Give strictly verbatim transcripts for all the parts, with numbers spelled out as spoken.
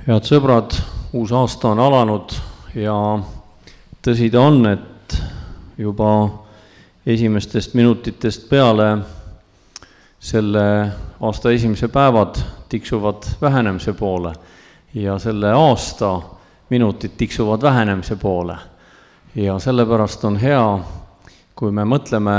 Head sõbrad, uus aasta on alanud ja tõsi ta on, et juba esimestest minutitest peale selle aasta esimese päevad tiksuvad vähenemise poole ja selle aasta minutid tiksuvad vähenemise poole. Ja sellepärast on hea, kui me mõtleme,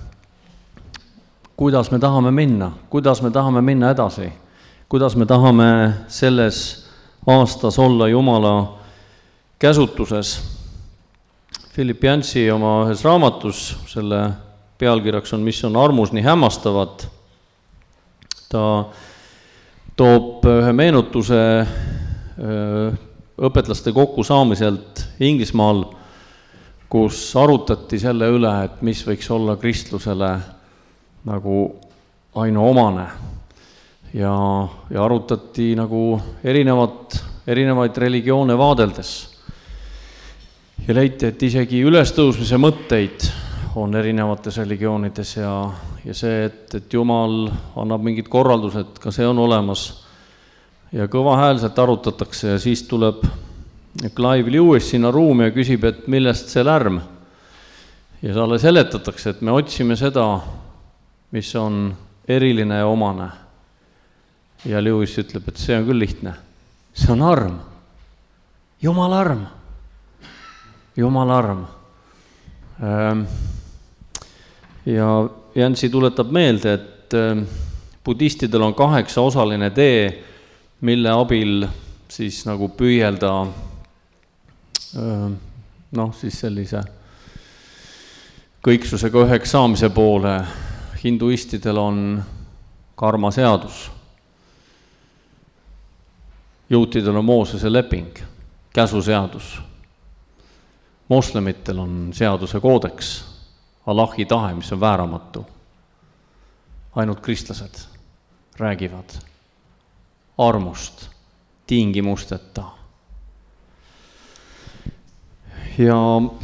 kuidas me tahame minna, kuidas me tahame minna edasi, kuidas me tahame selles aastas olla Jumala käsutuses. Philip Yancey oma ühes raamatus, selle pealkirjaks on Mis on armus nii hämmastavad, ta toob ühe meenutuse õpetlaste kokkusaamiselt Inglismaal, kus arutati selle üle, et mis võiks olla kristlusele nagu ainuomane. Ja, ja arutati nagu erinevat, erinevaid religioone vaadeldes. Ja leiti, et isegi ülestõusmise mõtteid on erinevates religioonides ja, ja see, et, et Jumal annab mingid korraldused, ka see on olemas. Ja kõvahäälselt arutatakse ja siis tuleb Clive Lewis sinna ruumi ja küsib, et millest see lärm. Ja talle seletatakse, et me otsime seda, mis on eriline ja omane. Ja Lewis ütleb, et see on küll lihtne. See on arm. Jumala arm. Jumala arm. Ja Jansi tuletab meelde, et budistidel on kaheksa osaline tee, mille abil siis nagu püüelda noh, siis sellise kõiksusega üheks saamise poole. Hinduistidel on karma seadus. Juutidel on Moosese leping, käsuseadus. Moslemitel on seaduse koodeks, Allahi tahe, mis on vääramatu. Ainult kristlased räägivad armust, tingimusteta. Ja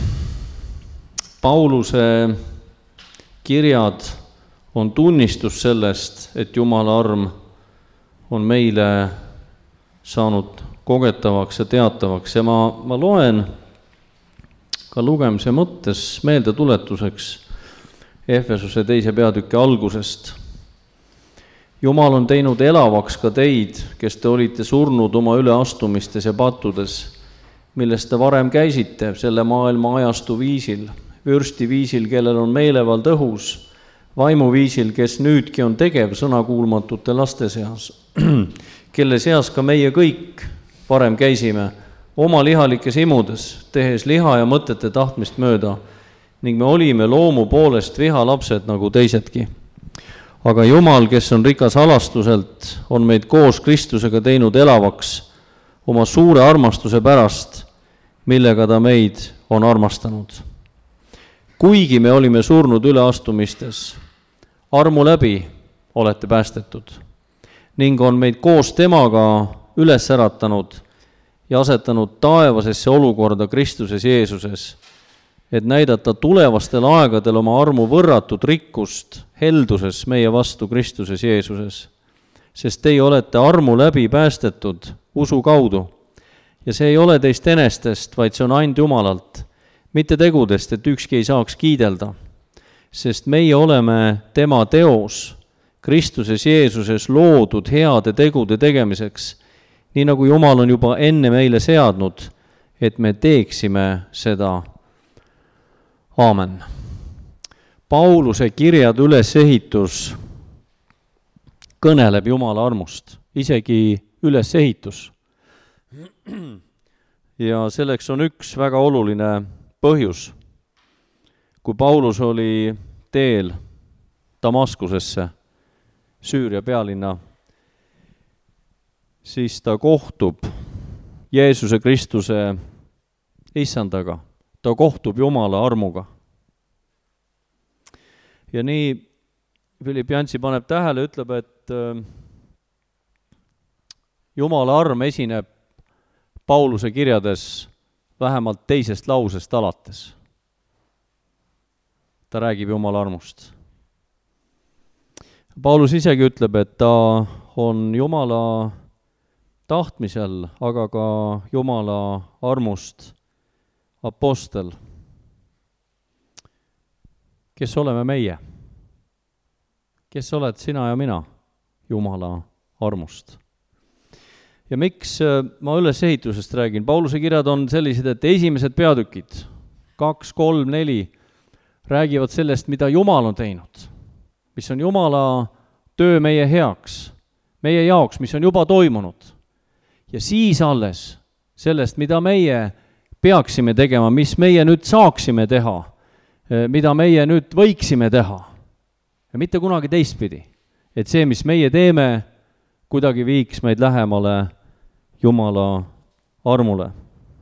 Pauluse kirjad on tunnistus sellest, et Jumala arm on meile saanud kogetavaks ja teatavaks ja ma, ma loen ka lugemise mõttes meelde tuletuseks Efesuse teise peatüki algusest. Jumal on teinud elavaks ka teid, kes te olite surnud oma üleastumistes ja pattudes, millest te varem käisite selle maailma ajastu viisil, vürsti viisil, kellel on meelevald õhus, vaimu viisil, kes nüüdki on tegev sõnakuulmatute laste seas, kelle seas ka meie kõik varem käisime oma lihalikes imudes, tehes liha ja mõtete tahtmist mööda, ning me olime loomu poolest vihalapsed nagu teisedki. Aga Jumal, kes on rikas alastuselt, on meid koos Kristusega teinud elavaks oma suure armastuse pärast, millega ta meid on armastanud. Kuigi me olime surnud üleastumistes, armu läbi olete päästetud ning on meid koos temaga üles äratanud ja asetanud taevasesse olukorda Kristuses Jeesuses, et näidata tulevastel aegadel oma armu võrratut rikkust helduses meie vastu Kristuses Jeesuses, sest teie olete armu läbi päästetud usu kaudu ja see ei ole teist enestest, vaid see on ainult Jumalalt, mitte tegudest, et ükski ei saaks kiidelda, sest meie oleme tema teos Kristuses Jeesuses loodud heade tegude tegemiseks, nii nagu Jumal on juba enne meile seadnud, et me teeksime seda. Aamen. Pauluse kirjad ülesehitus kõneleb Jumala armust, isegi ülesehitus. Ja selleks on üks väga oluline põhjus. Kui Paulus oli teel Damaskusesse, Süüria pealinna, siis ta kohtub Jeesuse Kristuse issandaga. Ta kohtub Jumala armuga. Ja nii Philip Yancey paneb tähele, ütleb, et Jumala arm esineb Pauluse kirjades vähemalt teisest lausest alates. Ta räägib Jumala armust. Paulus isegi ütleb, et ta on Jumala tahtmisel, aga ka Jumala armust apostel. Kes oleme meie? Kes oled sina ja mina Jumala armust? Ja miks ma ülesehitusest räägin? Pauluse kirjad on sellised, et esimesed peatükid, kaks, kolm, neli, räägivad sellest, mida Jumal on teinud, mis on Jumala töö meie heaks, meie jaoks, mis on juba toimunud. Ja siis alles sellest, mida meie peaksime tegema, mis meie nüüd saaksime teha, mida meie nüüd võiksime teha. Ja mitte kunagi teistpidi, et see, mis meie teeme, kuidagi viiks meid lähemale Jumala armule.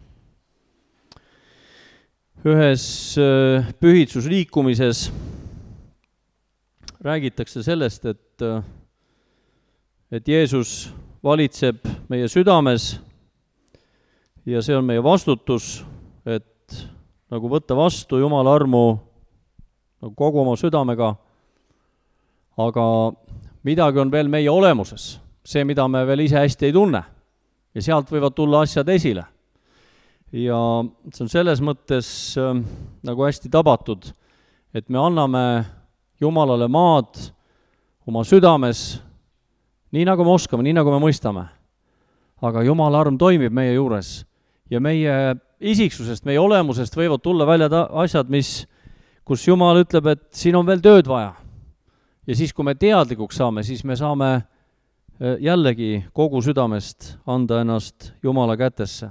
Ühes pühitsusliikumises räägitakse sellest, et, et Jeesus valitseb meie südames ja see on meie vastutus, et nagu võtta vastu Jumala armu nagu kogu oma südamega, aga midagi on veel meie olemuses, see, mida me veel ise hästi ei tunne ja sealt võivad tulla asjad esile. Ja see on selles mõttes äh, nagu hästi tabatud, et me anname Jumalale maad oma südames, nii nagu me oskame, nii nagu me mõistame. Aga Jumala arm toimib meie juures ja meie isiksusest, meie olemusest võivad tulla välja ta- asjad, mis, kus Jumal ütleb, et siin on veel tööd vaja. Ja siis, kui me teadlikuks saame, siis me saame äh, jällegi kogu südamest anda ennast Jumala kätesse.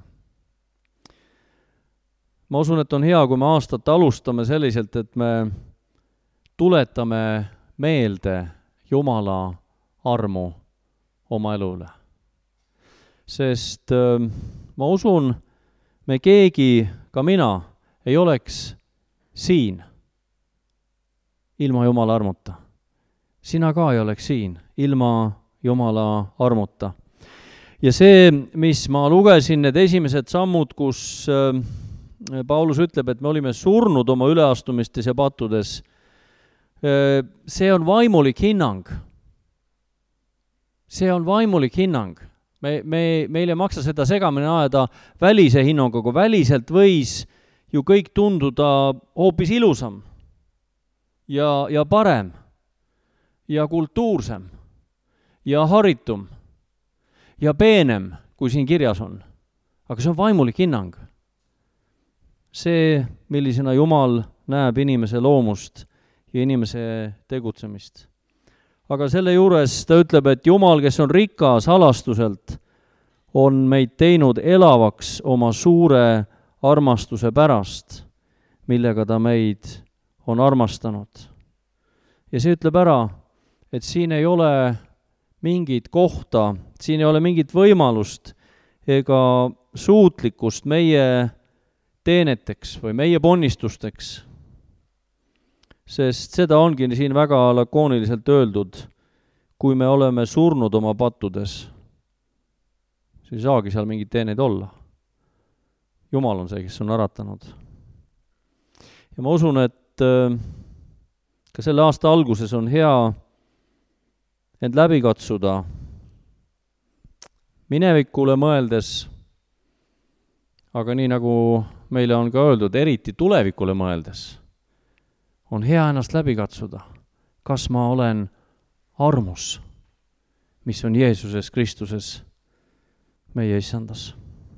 Ma usun, et on hea, kui me aastat alustame selliselt, et me tuletame meelde Jumala armu oma elule. Sest äh, ma usun, me keegi, ka mina, ei oleks siin ilma Jumala armuta. Sina ka ei oleks siin ilma Jumala armuta. Ja see, mis ma lugesin, need esimesed sammud, kus äh, Paulus ütleb, et me olime surnud oma üleastumistes ja pattudes. See on vaimulik hinnang. See on vaimulik hinnang. Me, me, meil ei maksa seda segamini ajada välise hinnanguga. Väliselt võis ju kõik tunduda hoopis ilusam ja, ja parem ja kultuursem ja haritum ja peenem, kui siin kirjas on. Aga see on vaimulik hinnang. See, millisena Jumal näeb inimese loomust ja inimese tegutsemist. Aga selle juures ta ütleb, et Jumal, kes on rikas halastuselt, on meid teinud elavaks oma suure armastuse pärast, millega ta meid on armastanud. Ja see ütleb ära, et siin ei ole mingit kohta, siin ei ole mingit võimalust ega suutlikkust meie teeneteks või meie ponnistusteks, sest seda ongi siin väga lakooniliselt öeldud, kui me oleme surnud oma pattudes, siis ei saagi seal mingit teeneid olla. Jumal on see, kes on äratanud. Ja ma usun, et ka selle aasta alguses on hea end läbi katsuda, minevikule mõeldes, aga nii nagu meile on ka öeldud, eriti tulevikule mõeldes, on hea ennast läbi katsuda. Kas ma olen armus, mis on Jeesuses Kristuses meie issandas?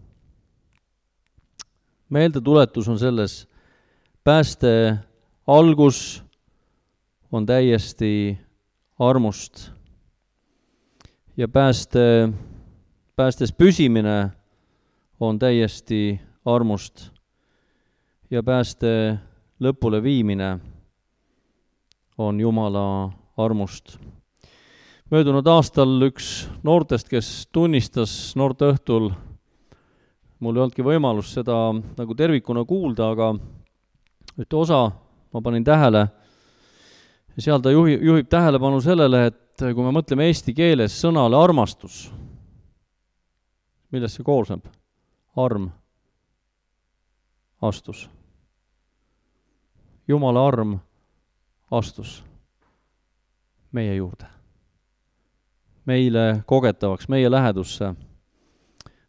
Meeldetuletus on selles, pääste algus on täiesti armust ja pääste, päästes püsimine on täiesti armust ja pääste lõpule viimine on Jumala armust. Möödunud aastal üks noortest, kes tunnistas noorte õhtul, mul ei olnudki võimalus seda nagu tervikuna kuulda, aga ühte osa ma panin tähele ja seal ta juhi, juhib tähelepanu sellele, et kui me mõtleme eesti keeles sõnale armastus, millest see koosneb? Arm, astus. Jumala arm astus meie juurde, meile kogetavaks, meie lähedusse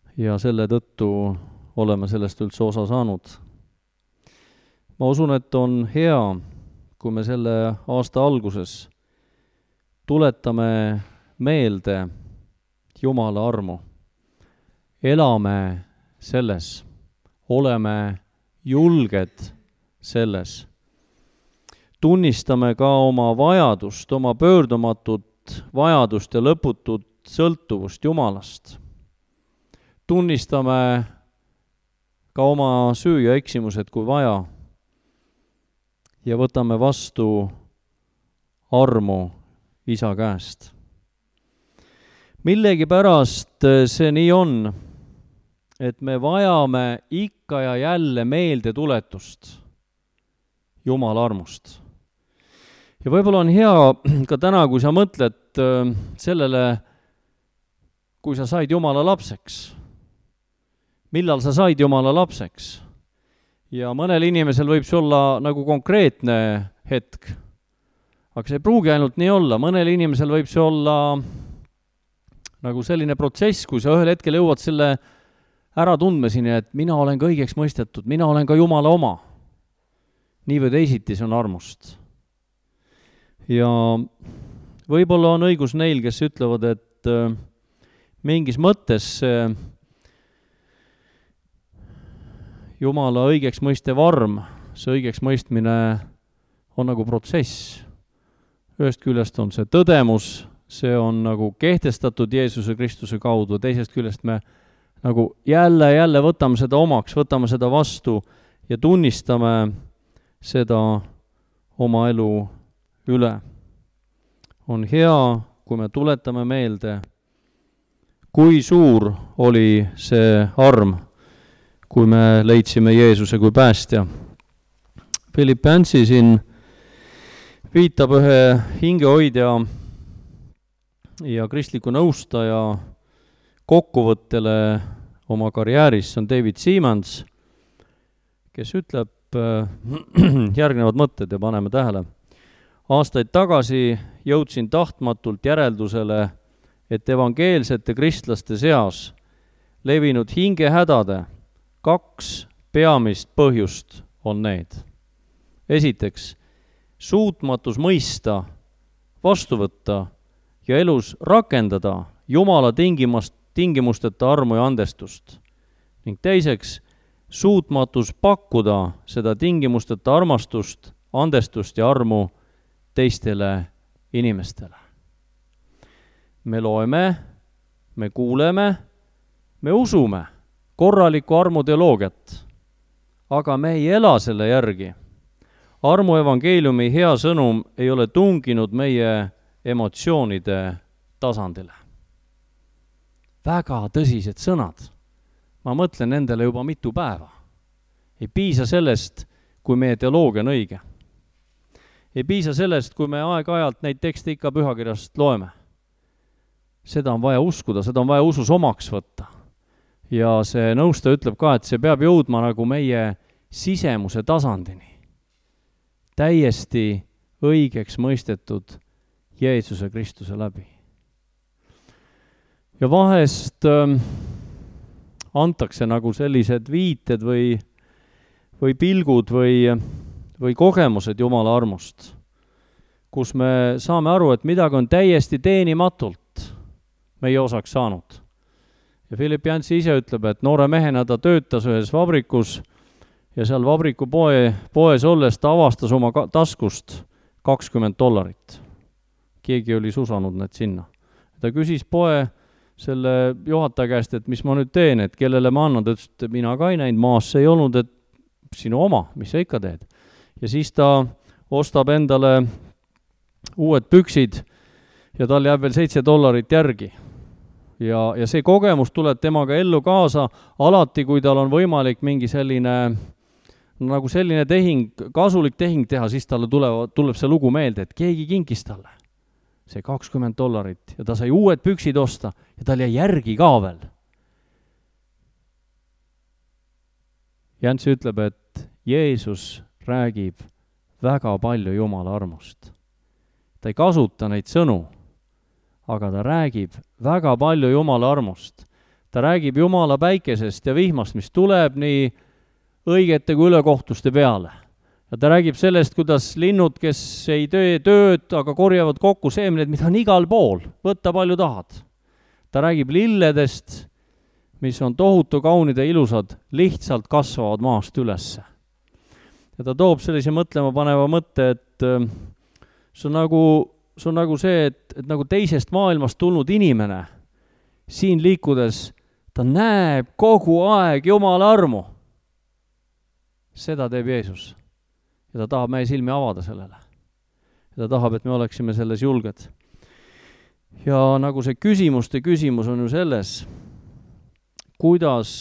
ja selle tõttu oleme sellest üldse osa saanud. Ma usun, et on hea, kui me selle aasta alguses tuletame meelde Jumala armu. Elame selles, oleme julged selles. Tunnistame ka oma vajadust, oma pöördumatut vajadust ja lõputut sõltuvust Jumalast. Tunnistame ka oma süü ja eksimused, kui vaja, ja võtame vastu armu Isa käest. Millegipärast see nii on, et me vajame ikka ja jälle meelde tuletust Jumala armust. Ja võib-olla on hea ka täna, kui sa mõtled sellele, kui sa said Jumala lapseks. Millal sa said Jumala lapseks? Ja mõnel inimesel võib see olla nagu konkreetne hetk. Aga see ei pruugi ainult nii olla. Mõnel inimesel võib see olla nagu selline protsess, kui sa ühel hetkel jõuad selle ära tundmesini, et mina olen ka õigeks mõistetud, mina olen ka Jumala oma. Nii või teisiti see on armust. Ja võib-olla on õigus neil, kes ütlevad, et mingis mõttes see Jumala õigeks mõistev arm, see õigeks mõistmine on nagu protsess. Ühest küljest on see tõdemus, see on nagu kehtestatud Jeesuse Kristuse kaudu, teisest küljest me nagu jälle, jälle võtame seda omaks, võtame seda vastu ja tunnistame seda oma elu üle. On hea, kui me tuletame meelde, kui suur oli see arm, kui me leidsime Jeesuse kui päästja. Philippensi siin viitab ühe hingehoidja ja kristliku nõustaja kokkuvõttele oma karjääris, see on David Siemens, kes ütleb järgnevad mõtted ja paneme tähele. Aastaid tagasi jõudsin tahtmatult järeldusele, et evangeelsete kristlaste seas levinud hingehädade kaks peamist põhjust on need. Esiteks, suutmatus mõista, vastu võtta ja elus rakendada Jumala tingimust, tingimusteta armu ja andestust. Ning teiseks, suutmatus pakkuda seda tingimusteta armastust, andestust ja armu teistele inimestele. Me loeme, me kuuleme, me usume korralikku armuteoloogiat, aga me ei ela selle järgi. Armu evangeeliumi hea sõnum ei ole tunginud meie emotsioonide tasandile. Väga tõsised sõnad. Ma mõtlen nendele juba mitu päeva. Ei piisa sellest, kui meie teoloogia on õige. Ei piisa sellest, kui me aeg-ajalt neid tekste ikka pühakirjast loeme. Seda on vaja uskuda, seda on vaja usus omaks võtta. Ja see nõustaja ütleb ka, et see peab jõudma nagu meie sisemuse tasandini. Täiesti õigeks mõistetud Jeesuse Kristuse läbi. Ja vahest ähm, antakse nagu sellised viited või, või pilgud või, või kogemused Jumala armust, kus me saame aru, et midagi on täiesti teenimatult meie osaks saanud. Ja Philippensi ise ütleb, et noore mehena ta töötas ühes vabrikus ja seal vabriku poe, poes olles ta avastas oma taskust kakskümmend dollarit. Keegi oli susanud need sinna. Ta küsis poe selle juhataja käest, et mis ma nüüd teen, et kellele ma annan. Ta ütles, et mina ka ei näinud, maas ei olnud, et sinu oma, mis sa ikka teed. Ja siis ta ostab endale uued püksid ja tal jääb veel seitse dollarit järgi. Ja, ja see kogemus tuleb temaga ellu kaasa alati, kui tal on võimalik mingi selline, nagu selline tehing, kasulik tehing teha, siis talle tuleb, tuleb see lugu meelde, et keegi kinkis talle see kakskümmend dollarit ja ta sai uued püksid osta ja tal jäi järgi ka veel. Jänsi ütleb, et Jeesus räägib väga palju Jumala armust. Ta ei kasuta neid sõnu, aga ta räägib väga palju Jumala armust. ta räägib Jumala päikesest ja vihmast, mis tuleb nii õigete kui ülekohtuste peale. Ja ta räägib sellest, kuidas linnud, kes ei töö tööd, aga korjavad kokku seemned, mida on igal pool, võtta palju tahad. Ta räägib lilledest, mis on tohutu kaunid ja ilusad, lihtsalt kasvavad maast ülesse. Ja ta toob sellise mõtlema paneva mõtte, et see on nagu, see on nagu see, et, et nagu teisest maailmast tulnud inimene siin liikudes, ta näeb kogu aeg Jumala armu. Seda teeb Jeesus. Ja ta tahab meie silmi avada sellele. Ja ta tahab, et me oleksime selles julged. Ja nagu see küsimuste küsimus on ju selles, kuidas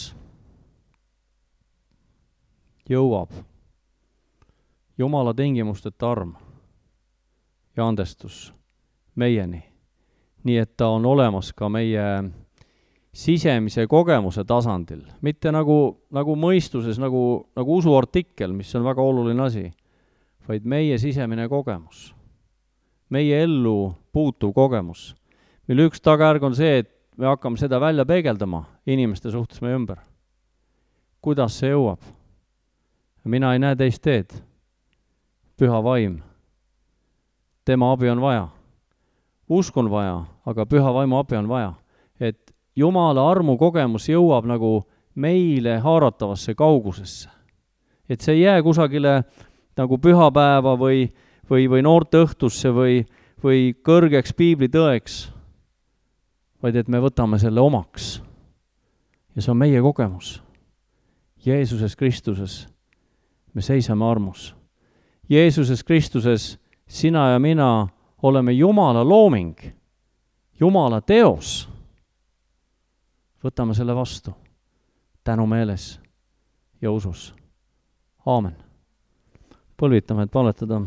jõuab Jumala tingimusteta arm ja andestus meieni, nii et ta on olemas ka meie sisemise kogemuse tasandil, mitte nagu, nagu mõistuses, nagu, nagu usuartikkel, mis on väga oluline asi, vaid meie sisemine kogemus, meie ellu puutuv kogemus, mille üks tagajärg on see, et me hakkame seda välja peegeldama inimeste suhtes meie ümber. Kuidas see jõuab? Mina ei näe teist teed. Püha vaim. Tema abi on vaja. Usk on vaja, aga püha vaimu abi on vaja. Et Jumala armu kogemus jõuab nagu meile haaratavasse kaugusesse. Et see ei jää kusagile nagu pühapäeva või, või, või noorte õhtusse või, või kõrgeks piiblitõeks, vaid et me võtame selle omaks. Ja see on meie kogemus. Jeesuses Kristuses me seisame armus. Jeesuses Kristuses sina ja mina oleme Jumala looming, Jumala teos. Võtame selle vastu tänu meeles ja usus. Aamen. Põlvitame, et paletada.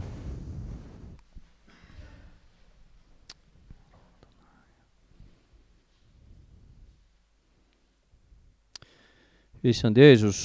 Issand Jeesus,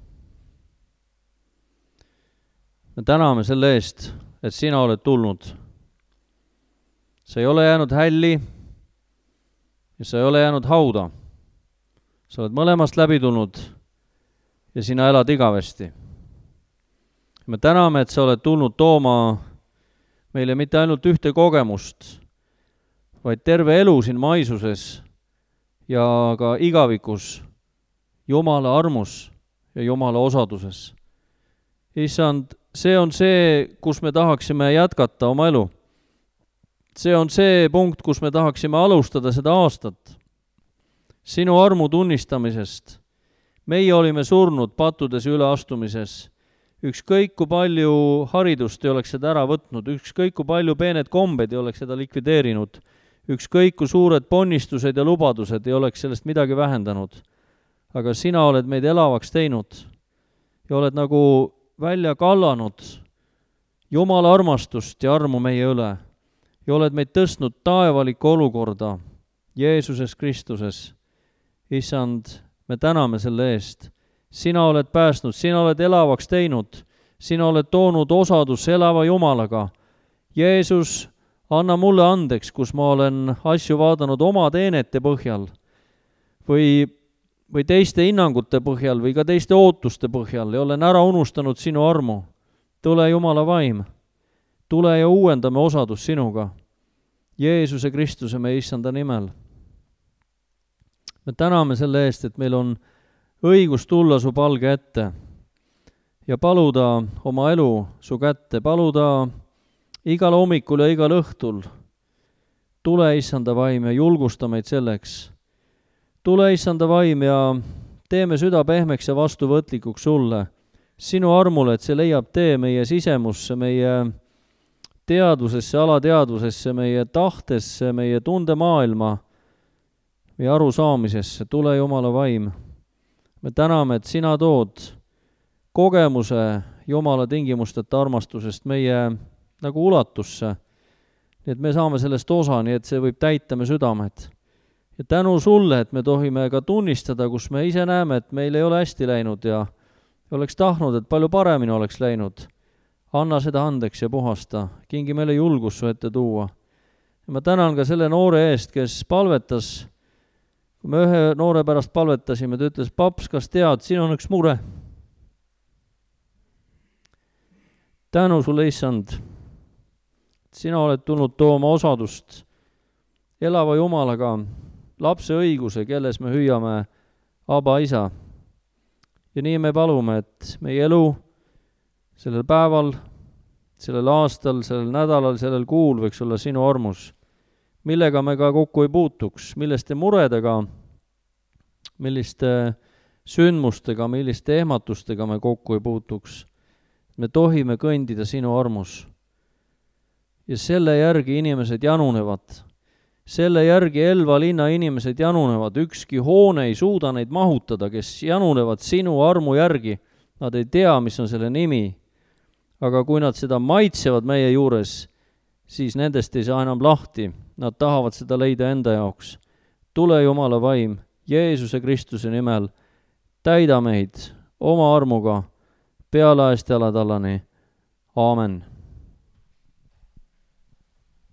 me täname selle eest, et sina oled tulnud. Sa ei ole jäänud hälli ja sa ei ole jäänud hauda. Sa oled mõlemast läbi tulnud ja sina elad igavesti. Me täname, et sa oled tulnud tooma meile mitte ainult ühte kogemust, vaid terve elu siin maisuses ja ka igavikus Jumala armus ja Jumala osaduses. Issand, see on see, kus me tahaksime jätkata oma elu. See on see punkt, kus me tahaksime alustada seda aastat. Sinu armu tunnistamisest. Meie olime surnud pattudes üleastumises. Ükskõik kui palju haridust ei oleks seda ära võtnud, ükskõik kui palju peened kombed ei oleks seda likvideerinud, ükskõik kui suured ponnistused ja lubadused ei oleks sellest midagi vähendanud. Aga sina oled meid elavaks teinud ja oled nagu välja kallanud Jumala armastust ja armu meie üle ja oled meid tõstnud taevalikku olukorda Jeesuses Kristuses. Issand, me täname selle eest. Sina oled päästnud, sina oled elavaks teinud, sina oled toonud osadus elava Jumalaga. Jeesus, anna mulle andeks, kus ma olen asju vaadanud oma teenete põhjal või või teiste hinnangute põhjal või ka teiste ootuste põhjal ja olen ära unustanud sinu armu. Tule Jumala vaim, tule ja uuendame osadus sinuga. Jeesuse Kristuse meie issanda nimel. Me täname selle eest, et meil on õigus tulla su palge ette ja paluda oma elu su kätte, paluda igal hommikul ja igal õhtul. Tule issanda vaim ja julgusta meid selleks. Tule issanda vaim ja teeme süda pehmeks ja vastuvõtlikuks sulle, sinu armule, et see leiab tee meie sisemusse, meie teadvusesse, alateadvusesse, meie tahtesse, meie tundemaailma, meie arusaamisesse. Tule Jumala vaim. Me täname, et sina tood kogemuse Jumala tingimusteta armastusest meie nagu ulatusse, nii et me saame sellest osa, nii et see võib täita me südamed. Ja tänu sulle, et me tohime ka tunnistada, kus me ise näeme, et meil ei ole hästi läinud ja oleks tahtnud, et palju paremini oleks läinud. Anna seda andeks ja puhasta. Kingi meile julgus su ette tuua. Ja ma tänan ka selle noore eest, kes palvetas kui me ühe noore pärast palvetasime, ta ütles, paps, kas tead, siin on üks mure. Tänu sulle, issand, sina oled tulnud tooma osadust elava Jumalaga, lapse õiguse, kelles me hüüame Aba isa. Ja nii me palume, et meie elu sellel päeval, sellel aastal, sellel nädalal, sellel kuul võiks olla sinu armus, millega me ka kokku ei puutuks, milliste muredega, milliste sündmustega, milliste ehmatustega me kokku ei puutuks. Me tohime kõndida sinu armus. Ja selle järgi inimesed janunevad. Selle järgi Elva linna inimesed janunevad. Ükski hoone ei suuda neid mahutada, kes janunevad sinu armu järgi. Nad ei tea, mis on selle nimi. Aga kui nad seda maitsevad meie juures, siis nendest ei saa enam lahti. Nad tahavad seda leida enda jaoks. Tule Jumala vaim, Jeesuse Kristuse nimel, täida meid oma armuga, pealaest jalatallani. Aamen.